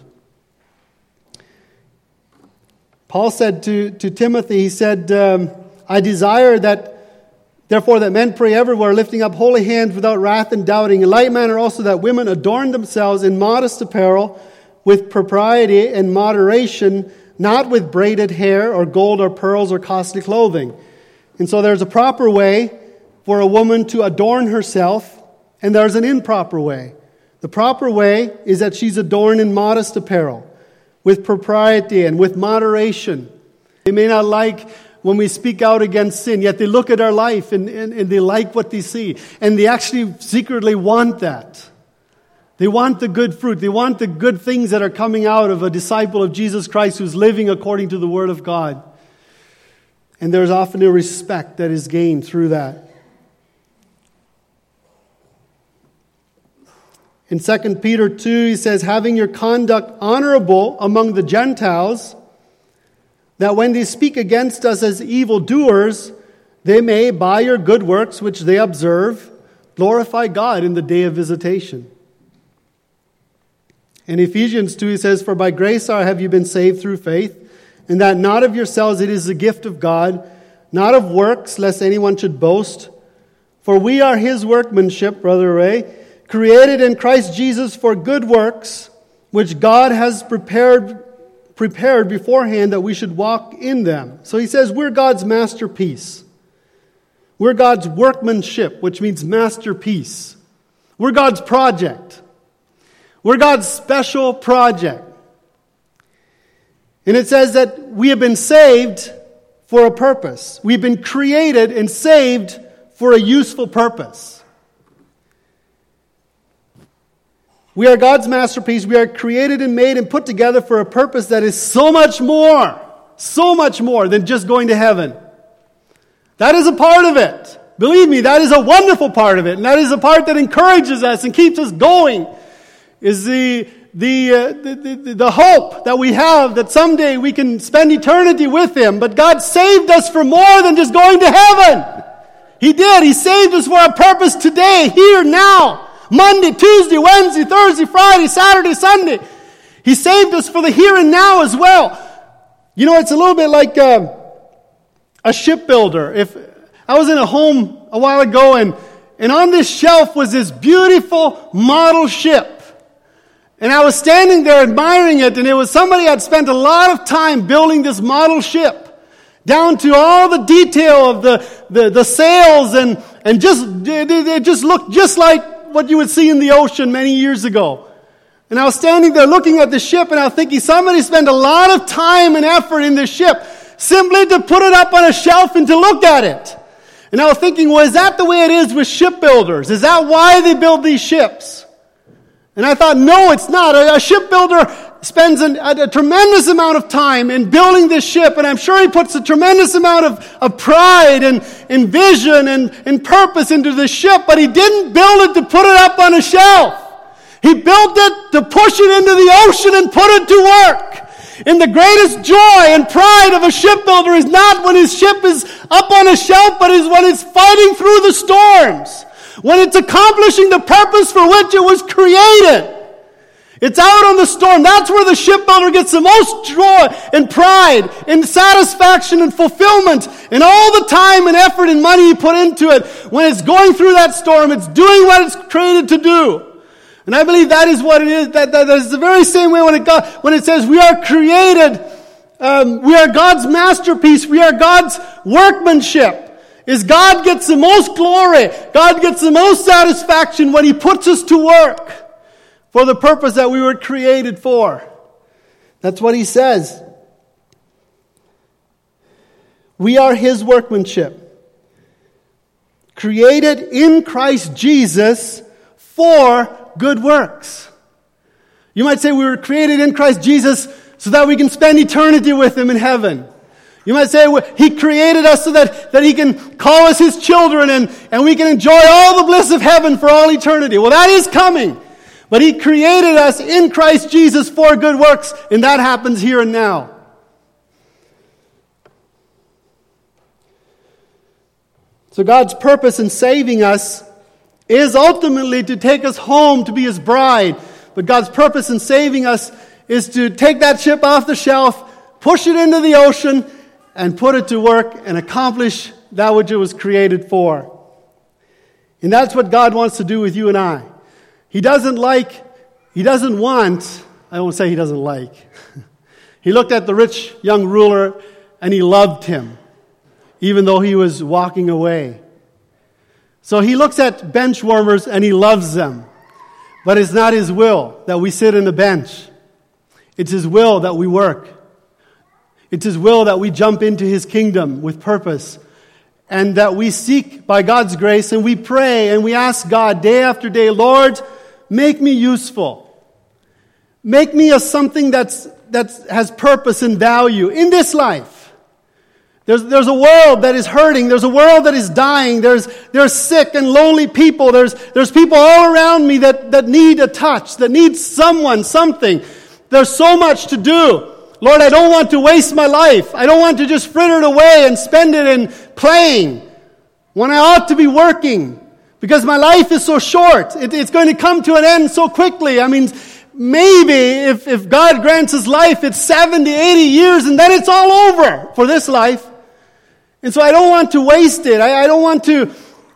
Paul said to, to Timothy, he said, um, I desire that, therefore, that men pray everywhere, lifting up holy hands without wrath and doubting. In like manner also that women adorn themselves in modest apparel, with propriety and moderation, not with braided hair or gold or pearls or costly clothing. And so there's a proper way for a woman to adorn herself, and there's an improper way. The proper way is that she's adorned in modest apparel, with propriety and with moderation. They may not like when we speak out against sin, yet they look at our life and, and, and they like what they see. And they actually secretly want that. They want the good fruit. They want the good things that are coming out of a disciple of Jesus Christ who's living according to the Word of God. And there's often a respect that is gained through that. In Second Peter two, he says, having your conduct honorable among the Gentiles, that when they speak against us as evildoers, they may, by your good works which they observe, glorify God in the day of visitation. In Ephesians two, he says, for by grace are have you been saved through faith, and that not of yourselves, it is the gift of God, not of works, lest anyone should boast. For we are his workmanship, Brother Ray, created in Christ Jesus for good works, which God has prepared prepared beforehand that we should walk in them. So he says we're God's masterpiece. We're God's workmanship, which means masterpiece. We're God's project. We're God's special project. And it says that we have been saved for a purpose. We've been created and saved for a useful purpose. We are God's masterpiece. We are created and made and put together for a purpose that is so much more, so much more than just going to heaven. That is a part of it. Believe me, that is a wonderful part of it. And that is a part that encourages us and keeps us going. Is the, the, uh, the, the, the hope that we have that someday we can spend eternity with Him. But God saved us for more than just going to heaven. He did. He saved us for a purpose today, here, now. Monday, Tuesday, Wednesday, Thursday, Friday, Saturday, Sunday. He saved us for the here and now as well. You know, it's a little bit like uh, a shipbuilder. If I was in a home a while ago, and, and on this shelf was this beautiful model ship. And I was standing there admiring it, and it was somebody had spent a lot of time building this model ship, down to all the detail of the, the, the sails, and, and just it, it just looked just like what you would see in the ocean many years ago. And I was standing there looking at the ship, and I was thinking, somebody spent a lot of time and effort in this ship simply to put it up on a shelf and to look at it. And I was thinking, well, is that the way it is with shipbuilders? Is that why they build these ships? And I thought, no, it's not. A, a shipbuilder spends an, a, a tremendous amount of time in building this ship, and I'm sure he puts a tremendous amount of, of pride and, and vision and, and purpose into the ship, but he didn't build it to put it up on a shelf. He built it to push it into the ocean and put it to work. And the greatest joy and pride of a shipbuilder is not when his ship is up on a shelf, but is when it's fighting through the storms, when it's accomplishing the purpose for which it was created. It's out on the storm. That's where the shipbuilder gets the most joy and pride and satisfaction and fulfillment and all the time and effort and money you put into it. When it's going through that storm, it's doing what it's created to do. And I believe that is what it is. That, that, that is the very same way when it, got, when it says we are created, um, we are God's masterpiece, we are God's workmanship. Is God gets the most glory, God gets the most satisfaction when He puts us to work for the purpose that we were created for. That's what He says. We are His workmanship, created in Christ Jesus for good works. You might say we were created in Christ Jesus so that we can spend eternity with Him in heaven. You might say He created us so that, that He can call us His children and, and we can enjoy all the bliss of heaven for all eternity. Well, that is coming. But He created us in Christ Jesus for good works, and that happens here and now. So God's purpose in saving us is ultimately to take us home to be His bride. But God's purpose in saving us is to take that ship off the shelf, push it into the ocean, and put it to work and accomplish that which it was created for. And that's what God wants to do with you and I. He doesn't like, He doesn't want, I won't say He doesn't like. He looked at the rich young ruler and He loved him, even though he was walking away. So He looks at bench warmers and He loves them. But it's not His will that we sit in a bench. It's His will that we work. It's His will that we jump into His kingdom with purpose. And that we seek by God's grace and we pray and we ask God day after day, Lord, make me useful. Make me a something that's that has purpose and value in this life. There's, there's a world that is hurting. There's a world that is dying. There's, there's sick and lonely people. There's, there's people all around me that, that need a touch, that need someone, something. There's so much to do. Lord, I don't want to waste my life. I don't want to just fritter it away and spend it in playing when I ought to be working. Because my life is so short. It, it's going to come to an end so quickly. I mean, maybe if, if God grants us life, it's seventy, eighty years and then it's all over for this life. And so I don't want to waste it. I, I don't want to...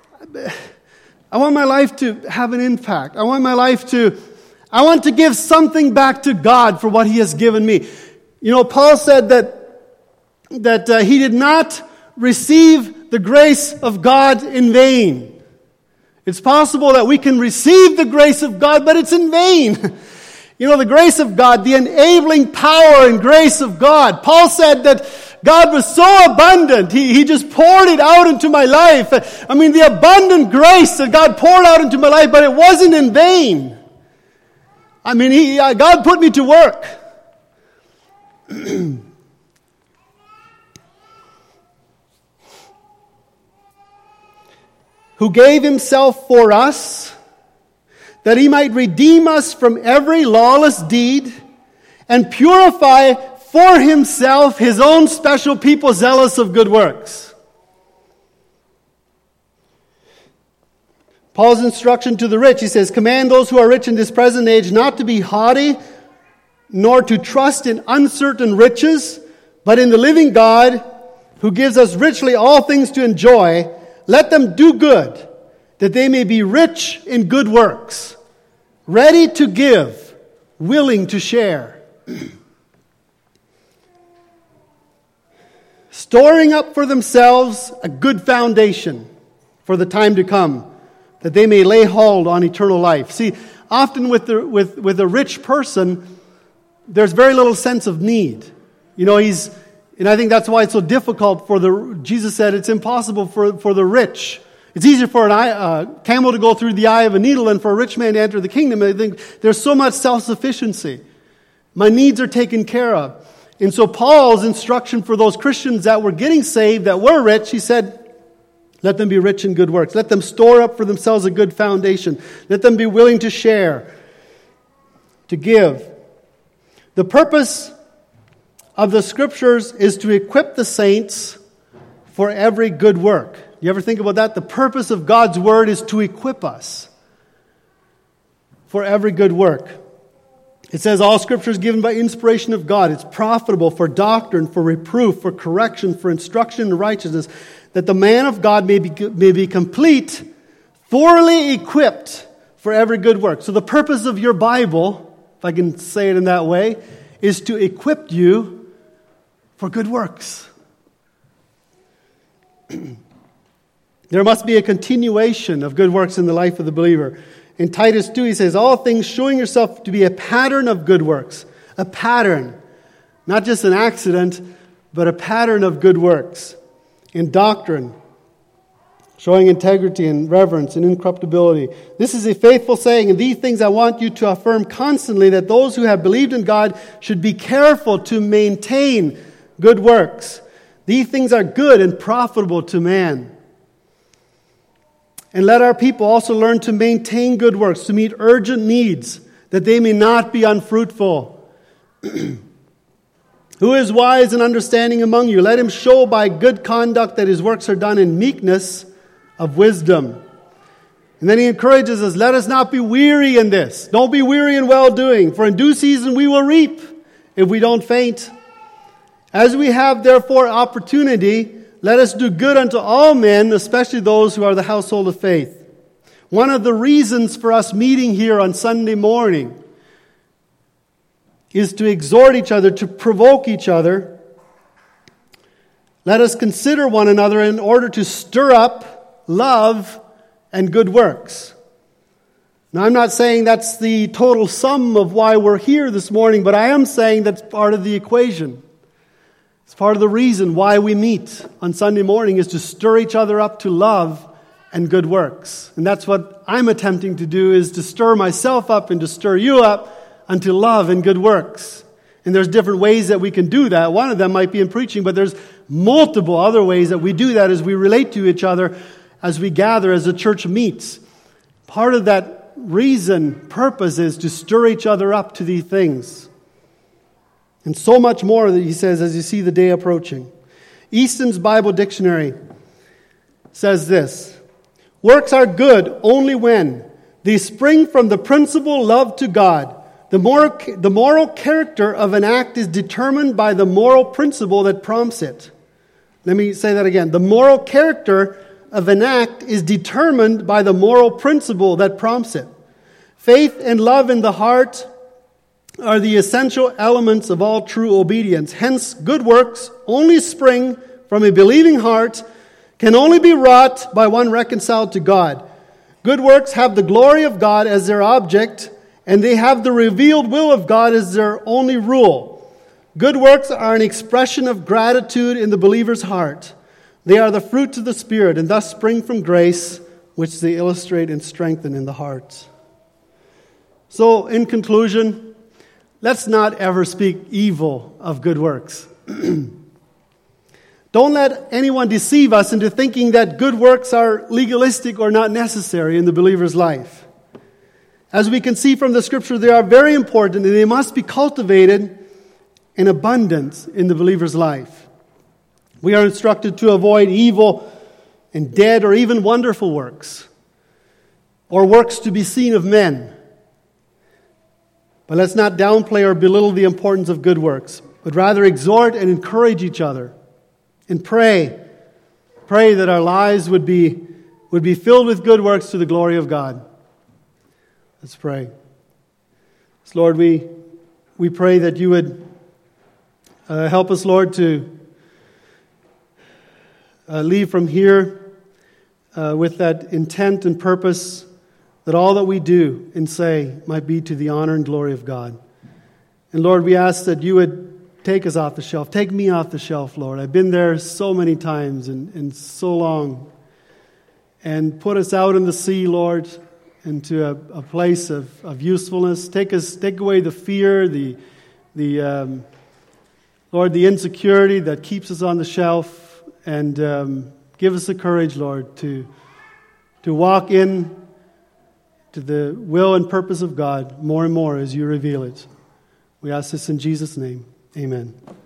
I want my life to have an impact. I want my life to... I want to give something back to God for what He has given me. You know, Paul said that, that uh, he did not receive the grace of God in vain. It's possible that we can receive the grace of God, but it's in vain. You know, the grace of God, the enabling power and grace of God. Paul said that God was so abundant, he, he just poured it out into my life. I mean, the abundant grace that God poured out into my life, but it wasn't in vain. I mean, he, uh, God put me to work. Who gave Himself for us, that He might redeem us from every lawless deed and purify for Himself His own special people zealous of good works. Paul's instruction to the rich, he says, command those who are rich in this present age not to be haughty, nor to trust in uncertain riches, but in the living God, who gives us richly all things to enjoy. Let them do good, that they may be rich in good works, ready to give, willing to share, storing up for themselves a good foundation for the time to come, that they may lay hold on eternal life. See, often with the, with, with a rich person, there's very little sense of need. You know, he's, and I think that's why it's so difficult for the, Jesus said it's impossible for, for the rich. It's easier for an eye, uh, camel to go through the eye of a needle than for a rich man to enter the kingdom. I think there's so much self-sufficiency. My needs are taken care of. And so Paul's instruction for those Christians that were getting saved, that were rich, he said, let them be rich in good works. Let them store up for themselves a good foundation. Let them be willing to share, to give. The purpose of the Scriptures is to equip the saints for every good work. You ever think about that? The purpose of God's Word is to equip us for every good work. It says all Scripture is given by inspiration of God. It's profitable for doctrine, for reproof, for correction, for instruction in righteousness, that the man of God may be, may be complete, thoroughly equipped for every good work. So the purpose of your Bible, if I can say it in that way, is to equip you for good works. There must be a continuation of good works in the life of the believer. In Titus two, he says, all things showing yourself to be a pattern of good works. A pattern. Not just an accident, but a pattern of good works. In doctrine, showing integrity and reverence and incorruptibility. This is a faithful saying, and these things I want you to affirm constantly, that those who have believed in God should be careful to maintain good works. These things are good and profitable to man. And let our people also learn to maintain good works, to meet urgent needs, that they may not be unfruitful. Who is wise and understanding among you? Let him show by good conduct that his works are done in meekness of wisdom. And then he encourages us, let us not be weary in this. Don't be weary in well-doing, for in due season we will reap if we don't faint. As we have therefore opportunity, let us do good unto all men, especially those who are the household of faith. One of the reasons for us meeting here on Sunday morning is to exhort each other, to provoke each other. Let us consider one another in order to stir up love and good works. Now, I'm not saying that's the total sum of why we're here this morning, but I am saying that's part of the equation. It's part of the reason why we meet on Sunday morning is to stir each other up to love and good works. And that's what I'm attempting to do, is to stir myself up and to stir you up unto love and good works. And there's different ways that we can do that. One of them might be in preaching, but there's multiple other ways that we do that as we relate to each other, as we gather, as the church meets. Part of that reason, purpose, is to stir each other up to these things. And so much more that he says as you see the day approaching. Easton's Bible Dictionary says this: works are good only when they spring from the principle love to God. The moral, the moral character of an act is determined by the moral principle that prompts it. Let me say that again. The moral character of an act is determined by the moral principle that prompts it. Faith and love in the heart are the essential elements of all true obedience. Hence, good works only spring from a believing heart, can only be wrought by one reconciled to God. Good works have the glory of God as their object, and they have the revealed will of God as their only rule. Good works are an expression of gratitude in the believer's heart. They are the fruits of the Spirit, and thus spring from grace, which they illustrate and strengthen in the heart. So, in conclusion, let's not ever speak evil of good works. Don't let anyone deceive us into thinking that good works are legalistic or not necessary in the believer's life. As we can see from the Scripture, they are very important and they must be cultivated in abundance in the believer's life. We are instructed to avoid evil and dead or even wonderful works, or works to be seen of men. But let's not downplay or belittle the importance of good works, but rather exhort and encourage each other. And pray, pray that our lives would be, would be filled with good works to the glory of God. Let's pray. So Lord, we, we pray that you would uh, help us, Lord, to uh, leave from here uh, with that intent and purpose that all that we do and say might be to the honor and glory of God. And Lord, we ask that you would take us off the shelf. Take me off the shelf, Lord. I've been there so many times and, and so long. And put us out in the sea, Lord, into a, a place of, of usefulness. Take us, take away the fear, the, the um, Lord, the insecurity that keeps us on the shelf, and um, give us the courage, Lord, to to walk in to the will and purpose of God more and more as you reveal it. We ask this in Jesus' name. Amen.